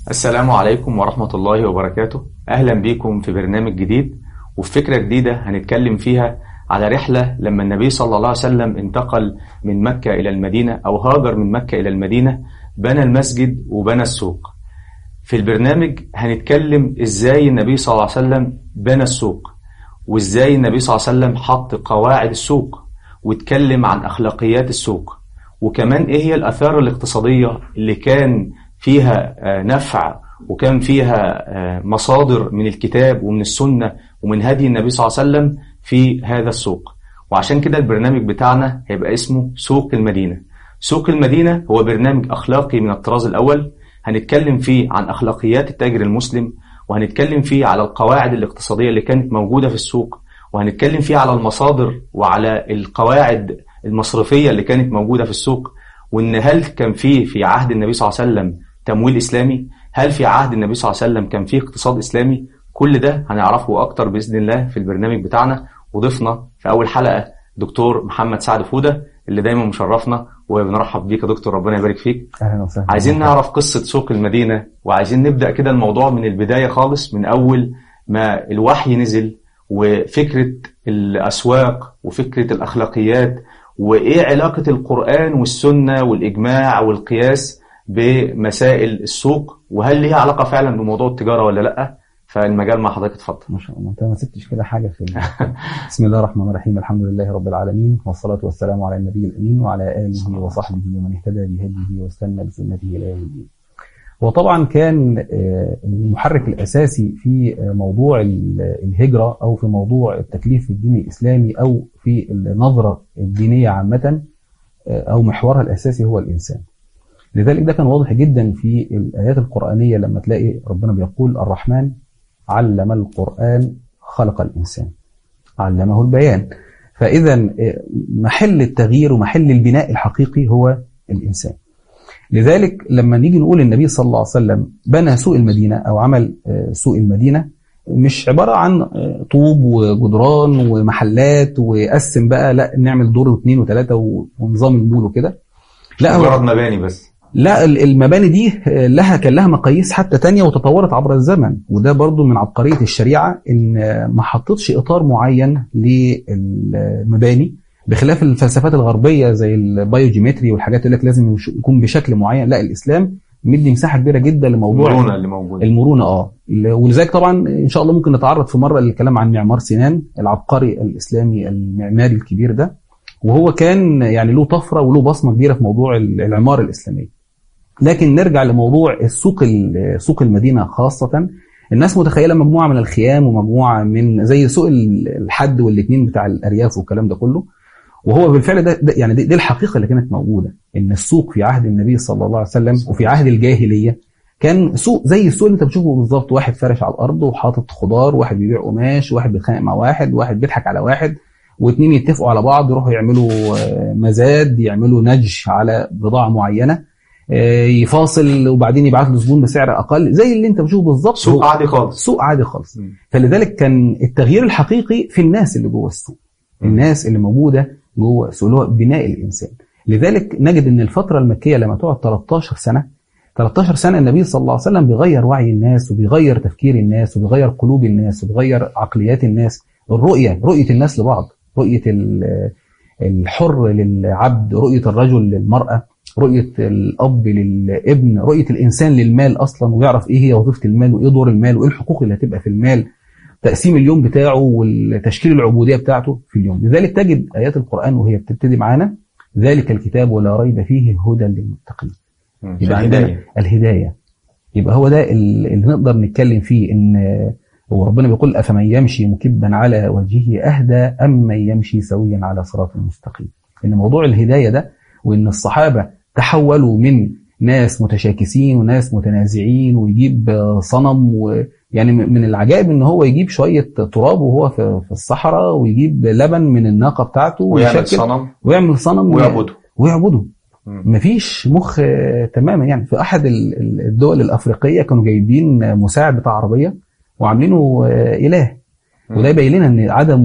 السلام عليكم ورحمة الله وبركاته. أهلا بكم في برنامج جديد وفي فكرة جديدة هنتكلم فيها على رحلة لما النبي صلى الله عليه وسلم انتقل من مكة إلى المدينة أو هاجر من مكة إلى المدينة، بنى المسجد وبنى السوق. في البرنامج هنتكلم إزاي النبي صلى الله عليه وسلم بنى السوق، وإزاي النبي صلى الله عليه وسلم حط قواعد السوق، واتكلم عن أخلاقيات السوق، وكمان إيه هي الآثار الاقتصادية اللي كان فيها نفع وكان فيها مصادر من الكتاب ومن السنة ومن هدي النبي صلى الله عليه وسلم في هذا السوق. وعشان كده البرنامج بتاعنا هيبقى اسمه سوق المدينة. سوق المدينة هو برنامج أخلاقي من الطراز الأول، هنتكلم فيه عن أخلاقيات التاجر المسلم، وهنتكلم فيه على القواعد الاقتصادية اللي كانت موجودة في السوق، وهنتكلم فيه على المصادر وعلى القواعد المصرفية اللي كانت موجودة في السوق، وإن هل كان فيه في عهد النبي صلى الله عليه وسلم تمويل إسلامي، هل في عهد النبي صلى الله عليه وسلم كان فيه اقتصاد إسلامي. كل ده هنعرفه أكتر بإذن الله في البرنامج بتاعنا. وضيفنا في أول حلقة دكتور محمد سعد فودة اللي دايما مشرفنا، وبنرحب بيك يا دكتور، ربنا يبارك فيك. أهلا وسهلا. عايزين نعرف قصة سوق المدينة، وعايزين نبدأ كده الموضوع من البداية خالص، من أول ما الوحي نزل وفكرة الأسواق وفكرة الأخلاقيات، وإيه علاقة القرآن والسنة والإجماع والقياس بمسائل السوق، وهل ليها علاقة فعلا بموضوع التجارة ولا لأ. فالمجال مع حضرتك، اتفضل. ما شاء الله، انت ما سبتش كده حاجة في بسم الله الرحمن الرحيم، الحمد لله رب العالمين، والصلاة والسلام على النبي الأمين وعلى آله وصحبه ومن اهتدى بهديه واستنى بسنته إلى يوم الدين. وطبعا كان المحرك الأساسي في موضوع الهجرة أو في موضوع التكليف الديني الإسلامي أو في النظرة الدينية عامة أو محورها الأساسي هو الإنسان. لذلك ده كان واضح جدا في الآيات القرآنية لما تلاقي ربنا بيقول الرحمن علم القرآن خلق الإنسان علمه البيان. فإذا محل التغيير ومحل البناء الحقيقي هو الإنسان. لذلك لما نيجي نقول النبي صلى الله عليه وسلم بنى سوق المدينة أو عمل سوق المدينة، مش عبارة عن طوب وجدران ومحلات وقسم بقى لا نعمل دور واثنين وثلاثة ونظام المول وكده، لا مجرد مباني بس. لا، المباني دي كان لها مقاييس حتى تانية وتطورت عبر الزمن. وده برضو من عبقرية الشريعة ان ما حطتش اطار معين للمباني، بخلاف الفلسفات الغربية زي البايوجيمتري والحاجات اللي لازم يكون بشكل معين. لا، الاسلام مدي مساحة كبيرة جدا لموضوع المرونة اللي موجودة. المرونة ولذلك طبعا ان شاء الله ممكن نتعرض في مرة للكلام عن معمار سنان العبقري الاسلامي المعماري الكبير ده، وهو كان يعني له طفرة وله بصمة كبيرة في موضوع العمارة الإسلامية. لكن نرجع لموضوع سوق المدينة خاصة. الناس متخيلة مجموعة من الخيام ومجموعة من زي سوق الحد والاثنين بتاع الأرياف والكلام ده كله، وهو بالفعل ده يعني دي الحقيقة اللي كانت موجودة. إن السوق في عهد النبي صلى الله عليه وسلم وفي عهد الجاهلية كان سوق زي السوق اللي انت بتشوفه بالظبط، واحد فارش على الأرض وحاطط خضار، واحد بيبيع قماش، واحد بيتخانق مع واحد بيضحك على واحد، واثنين يتفقوا على بعض يروحوا يعملوا مزاد، يعملوا نج على بضاعة معينة، يفاصل وبعدين يبعت له زبون بسعر أقل، زي اللي انت بتشوفه بالظبط. سوق عادي خالص. سوق عادي خالص. فلذلك كان التغيير الحقيقي في الناس اللي جوه السوق، الناس اللي موجودة جوه السوق اللي هو بناء الإنسان. لذلك نجد ان الفترة المكية لما تقعد 13 سنة النبي صلى الله عليه وسلم بيغير وعي الناس وبيغير تفكير الناس وبيغير قلوب الناس وبيغير عقليات الناس. رؤية الناس لبعض، رؤية الحر للعبد، رؤية الرجل للمرأة، رؤية الأب للابن، رؤية الإنسان للمال أصلا، ويعرف إيه هي وظيفة المال وإيه دور المال وإيه الحقوق اللي هتبقى في المال، تقسيم اليوم بتاعه والتشكيل العبودية بتاعته في اليوم. لذلك تجد آيات القرآن وهي بتبتدي معانا ذلك الكتاب ولا ريب فيه هدى للمتقين. يبقى عندنا الهداية. يبقى هو ده اللي نقدر نتكلم فيه، إن وربنا بيقول أفمن يمشي مكبا على وجهه أهدى أم من يمشي سويا على صراط مستقيم. إن موضوع الهداية ده، وإن الصحابة تحولوا من ناس متشاكسين وناس متنازعين ويجيب صنم، ويعني من العجائب إن هو يجيب شوية تراب وهو في الصحراء ويجيب لبن من الناقة بتاعته ويعمل صنم ويعبده. مفيش مخ تماما. يعني في أحد الدول الأفريقية كانوا جايبين مساعد بتاع عربية وعاملينه إله، وده يبين لنا ان عدم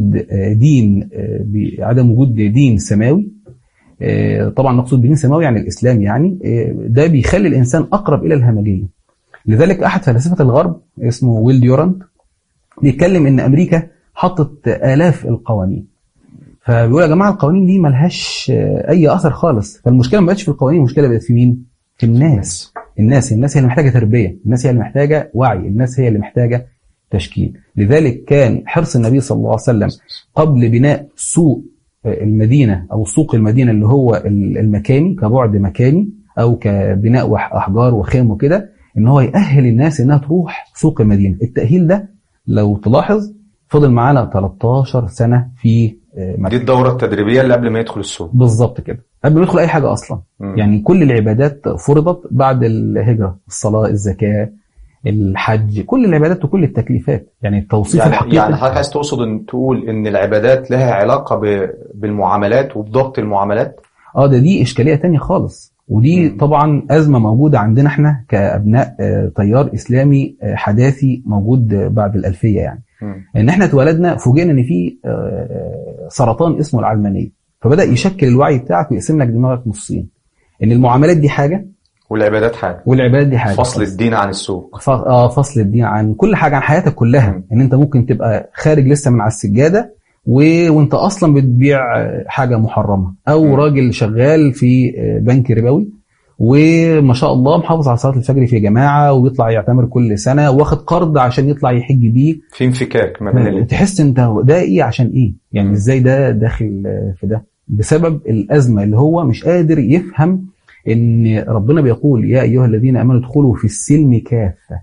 وجود دين سماوي. طبعا نقصد بدين سماوي يعني الإسلام، يعني ده بيخلي الإنسان أقرب إلى الهمجية. لذلك احد فلاسفه الغرب اسمه ويل ديورانت بيتكلم ان امريكا حطت آلاف القوانين، فبيقول يا جماعه القوانين دي ملهاش اي اثر خالص. فالمشكله ما بقتش في القوانين، المشكله بقت في مين؟ في الناس. الناس هي اللي محتاجه تربيه، الناس هي اللي محتاجه وعي، الناس هي اللي محتاجه تشكيل. لذلك كان حرص النبي صلى الله عليه وسلم قبل بناء سوق المدينه او سوق المدينه اللي هو المكاني كبعد مكاني او كبناء احجار وخيم وكده، ان هو يأهل الناس انها تروح سوق المدينه. التأهيل ده لو تلاحظ فضل معانا 13 سنه في مكة. دي الدوره التدريبيه اللي قبل ما يدخل السوق بالظبط كده، قبل ما يدخل اي حاجه اصلا. يعني كل العبادات فرضت بعد الهجره، الصلاه، الزكاه، الحج، كل العبادات وكل التكليفات. يعني التوصيف الحقيقي. يعني حضرتك عايز تقصد ان تقول ان العبادات لها علاقه بالمعاملات وبضبط المعاملات؟ دي اشكاليه تانية خالص، ودي طبعا ازمه موجوده عندنا احنا كابناء تيار اسلامي حداثي موجود بعد الالفيه. يعني ان احنا اتولدنا فوجئنا ان في سرطان اسمه العلمانيه، فبدا يشكل الوعي بتاعك ويقسم لك دماغك نصين، ان المعاملات دي حاجه والعبادات دي حاجه. فصل الدين عن السوق. فصل الدين عن كل حاجه، عن حياتك كلها. ان انت ممكن تبقى خارج لسه من على السجاده وانت اصلا بتبيع حاجه محرمه، او راجل شغال في بنك ربوي وما شاء الله محافظ على صلاه الفجر في جماعه ويطلع يعتمر كل سنه واخد قرض عشان يطلع يحج بيه. في انفكاك ما بين تحس انت ده ايه عشان ايه؟ يعني ازاي ده داخل في ده؟ بسبب الازمه اللي هو مش قادر يفهم ان ربنا بيقول يا ايها الذين امنوا ادخلوا في السلم كافه.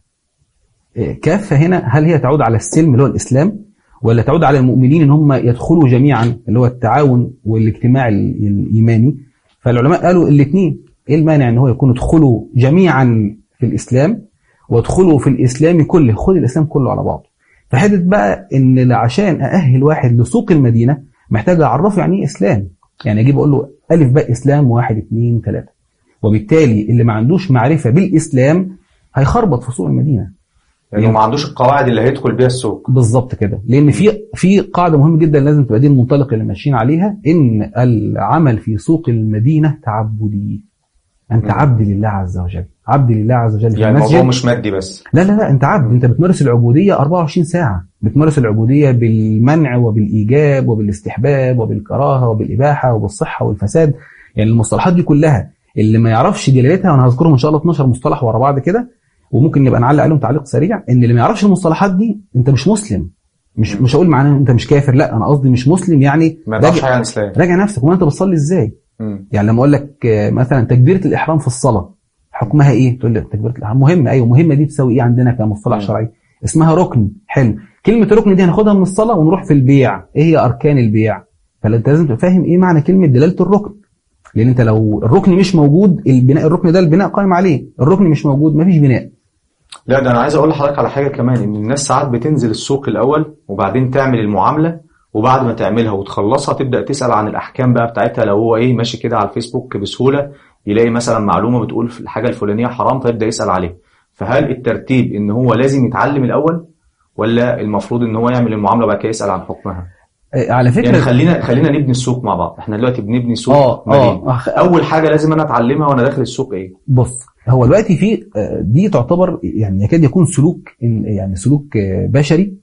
كافه هنا هل هي تعود على السلم اللي هو الاسلام، ولا تعود على المؤمنين ان هم يدخلوا جميعا اللي هو التعاون والاجتماع الايماني؟ فالعلماء قالوا الاثنين. ايه المانع ان هو يكون ادخلوا جميعا في الاسلام وادخلوا في الاسلام كله، خد الاسلام كله على بعضه. فحدث بقى ان عشان ااهل واحد لسوق المدينه محتاج اعرفه يعني ايه اسلام. يعني اجيب اقول له الف باء اسلام 1 2 3، وبالتالي اللي ما عندوش معرفه بالاسلام هيخربط في سوق المدينه، لانه ما عندوش القواعد اللي هيدخل بيها السوق. بالظبط كده. لان في قاعده مهمه جدا لازم تبقى دي المنطلق اللي ماشيين عليها، ان العمل في سوق المدينه تعبدي. انت عبد لله عز وجل، عبد لله عز وجل. يعني الموضوع مش مادي بس، لا انت عبد. انت بتمارس العبوديه 24 ساعه، بتمارس العبوديه بالمنع وبالايجاب وبالاستحباب وبالكراهه وبالاباحه وبالصحه والفساد. يعني المصطلحات دي كلها اللي ما يعرفش دلالتها، وانا هذكرهم ان شاء الله 12 مصطلح ورا بعض كده، وممكن نبقى نعلق عليهم تعليق سريع. ان اللي ما يعرفش المصطلحات دي انت مش مسلم. مش هقول معناه انت مش كافر، لا انا قصدي مش مسلم. يعني ما يعرفش حاجه عن الاسلام. راجع نفسك، وانت بتصلي ازاي؟ يعني لما اقول لك مثلا تكبيره الاحرام في الصلاه حكمها ايه؟ تقول لي تكبيره الاحرام مهمه. ايوه مهمه. دي تساوي ايه عندنا كمصطلح شرعي؟ اسمها ركن. حلو. كلمه ركن دي هناخدها من الصلاه ونروح في البيع. ايه هي اركان البيع؟ فانت لازم تبقى فاهم ايه معنى كلمه دلاله الركن. لان انت لو الركن مش موجود، البناء الركن ده البناء قائم عليه، الركن مش موجود مفيش بناء. لا ده انا عايز اقول لحضرتك على حاجه كمان، ان الناس ساعات بتنزل السوق الاول وبعدين تعمل المعامله، وبعد ما تعملها وتخلصها تبدا تسال عن الاحكام بقى بتاعتها. لو هو ايه ماشي كده على الفيسبوك بسهوله يلاقي مثلا معلومه بتقول في الحاجه الفلانيه حرام فيبدا يسال عليه. فهل الترتيب ان هو لازم يتعلم الاول، ولا المفروض ان هو يعمل المعامله وبعد كده يسال عن حكمها؟ على فكره يعني خلينا نبني السوق مع بعض. احنا دلوقتي بنبني سوق مدينة. اول حاجه لازم انا اتعلمها وانا داخل السوق ايه؟ بص، هو دلوقتي في دي تعتبر يعني يكاد يكون سلوك، يعني سلوك بشري،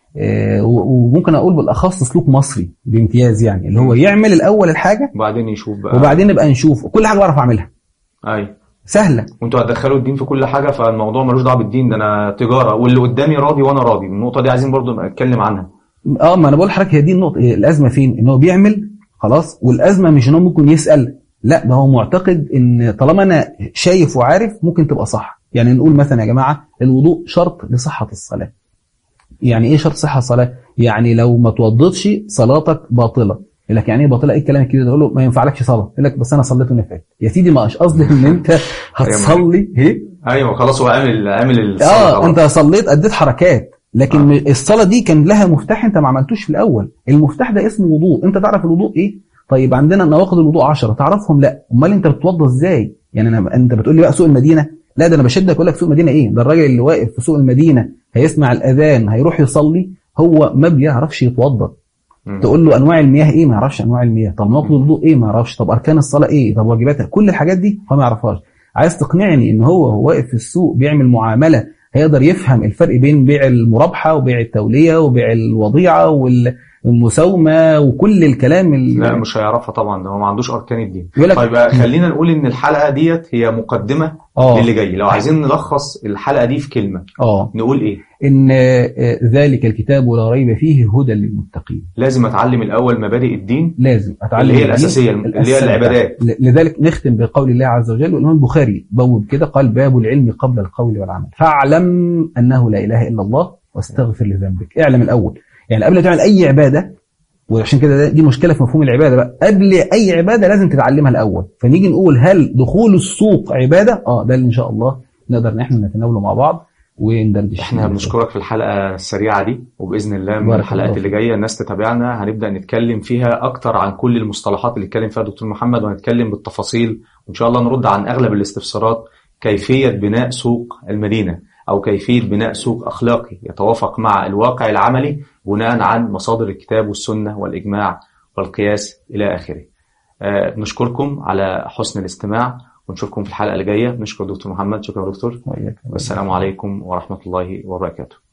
وممكن اقول بالاخص سلوك مصري بامتياز. يعني اللي هو يعمل الاول الحاجه وبعدين يشوف بقى، وبعدين نبقى نشوف. كل حاجه بعرف اعملها. ايوه سهله. وانتوا هتدخلوا الدين في كل حاجه، فالموضوع ملوش دعوه بالدين. ده انا تجاره واللي قدامي راضي وانا راضي. النقطه دي عايزين برضو نتكلم عنها. ما انا بقول لحضرتك هي دي النقطه. الازمه فين؟ ان هو بيعمل خلاص، والازمه مش ان هو ممكن يسال، لا ده هو معتقد ان طالما انا شايف وعارف ممكن تبقى صح. يعني نقول مثلا يا جماعه الوضوء شرط لصحه الصلاه. يعني ايه شرط صحه الصلاه؟ يعني لو ما توضتش صلاتك باطله. يقول لك يعني ايه باطله؟ ايه الكلام الكده ده؟ اقول له ما ينفعلكش صلاه. يقول لك بس انا صليت ونفعت. يا سيدي ما مش قصدي ان انت هتصلي ايوه خلاص هو عامل الصلاه. انت صليت اديت حركات، لكن الصلاه دي كان لها مفتاح انت ما عملتوش في الاول. المفتاح ده اسمه وضوء. انت تعرف الوضوء ايه؟ طيب عندنا نواقض الوضوء 10 تعرفهم؟ لا. امال انت بتتوضى ازاي؟ يعني انت بتقول لي بقى سوق المدينه؟ لا ده انا بشدك اقول لك سوق المدينه ايه؟ ده الراجل اللي واقف في سوق المدينه هيسمع الاذان هيروح يصلي، هو ما بيعرفش يتوضى. تقول له انواع المياه ايه؟ ما يعرفش انواع المياه. طب نواقض الوضوء ايه؟ ما يعرفش. طب اركان الصلاه ايه؟ طب واجباتها؟ كل الحاجات دي هو ما يعرفهاش. عايز تقنعني ان هو واقف في السوق بيعمل معامله هيقدر يفهم الفرق بين بيع المرابحه وبيع التوليه وبيع الوضيعه والمساومه وكل الكلام لا مش هيعرفها طبعا، ده هو ما عندوش اركان الدين. يقول لك طيب خلينا نقول ان الحلقه ديت هي مقدمه للي جاي. لو عايزين نلخص الحلقه دي في كلمه نقول ايه؟ ان ذلك الكتاب لا ريب فيه هدى للمتقين. لازم اتعلم الاول مبادئ الدين، لازم اتعلم اللي هي الاساسيه اللي هي العبادات. لذلك نختم بقول الله عز وجل، والامام البخاري بوب كده قال: باب العلم قبل القول والعمل، فاعلم انه لا اله الا الله واستغفر لذنبك. اعلم الاول، يعني قبل ما تعمل اي عباده، وعشان كده دي مشكله في مفهوم العباده بقى، قبل اي عباده لازم تتعلمها الاول. فنيجي نقول هل دخول السوق عباده؟ ده اللي ان شاء الله نقدر ان احنا نتناوله مع بعض وندردش. احنا بنشكرك في الحلقه السريعه دي، وباذن الله من الحلقات اللي جايه الناس تتابعنا هنبدا نتكلم فيها اكتر عن كل المصطلحات اللي اتكلم فيها دكتور محمد، وهنتكلم بالتفاصيل وان شاء الله نرد عن اغلب الاستفسارات. كيفيه بناء سوق المدينه، او كيفيه بناء سوق اخلاقي يتوافق مع الواقع العملي بناء عن مصادر الكتاب والسنه والاجماع والقياس الى اخره. نشكركم على حسن الاستماع، ونشوفكم في الحلقة اللي جاية. نشكر دكتور محمد. شكرا دكتور، والسلام عليكم ورحمة الله وبركاته.